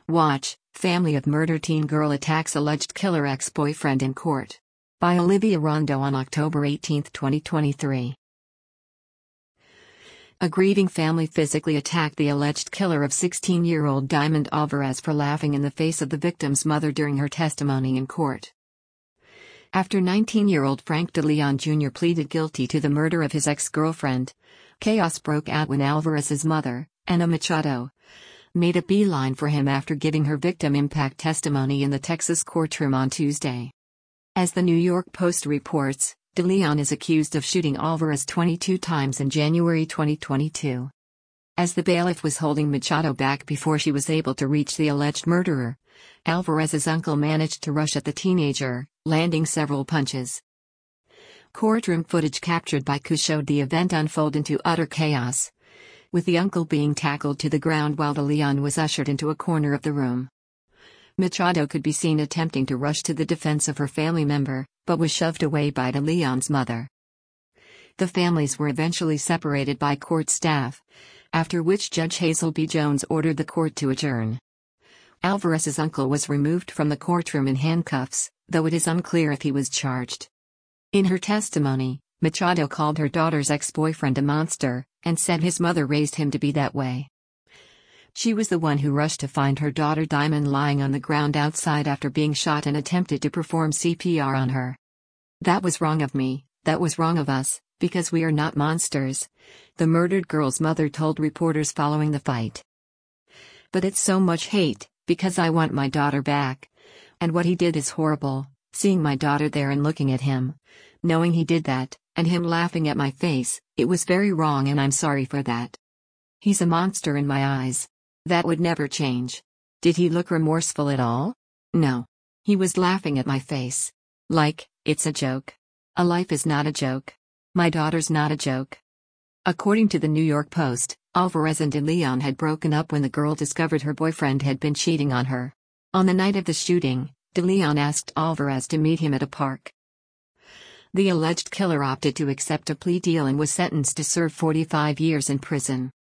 Watch, family of murder teen girl attacks alleged killer ex-boyfriend in court. By Olivia Rondo on October 18, 2023. A grieving family physically attacked the alleged killer of 16-year-old Diamond Alvarez for laughing in the face of the victim's mother during her testimony in court. After 19-year-old Frank DeLeon Jr. pleaded guilty to the murder of his ex-girlfriend, chaos broke out when Alvarez's mother, Ana Machado, made a beeline for him after giving her victim impact testimony in the Texas courtroom on Tuesday. As the New York Post reports, DeLeon is accused of shooting Alvarez 22 times in January 2022. As the bailiff was holding Machado back before she was able to reach the alleged murderer, Alvarez's uncle managed to rush at the teenager, landing several punches. Courtroom footage captured by CU showed the event unfold into utter chaos, with the uncle being tackled to the ground while DeLeon was ushered into a corner of the room. Machado could be seen attempting to rush to the defense of her family member, but was shoved away by DeLeon's mother. The families were eventually separated by court staff, after which Judge Hazel B. Jones ordered the court to adjourn. Alvarez's uncle was removed from the courtroom in handcuffs, though it is unclear if he was charged. In her testimony, Machado called her daughter's ex-boyfriend a monster, and said his mother raised him to be that way. She was the one who rushed to find her daughter Diamond lying on the ground outside after being shot and attempted to perform CPR on her. "That was wrong of me, that was wrong of us, because we are not monsters," the murdered girl's mother told reporters following the fight. "But it's so much hate, because I want my daughter back. And what he did is horrible, seeing my daughter there and looking at him, knowing he did that, and him laughing at my face, it was very wrong and I'm sorry for that. He's a monster in my eyes. That would never change." Did he look remorseful at all? No. He was laughing at my face. Like, it's a joke. A life is not a joke. My daughter's not a joke. According to the New York Post, Alvarez and DeLeon had broken up when the girl discovered her boyfriend had been cheating on her. On the night of the shooting, DeLeon asked Alvarez to meet him at a park. The alleged killer opted to accept a plea deal and was sentenced to serve 45 years in prison.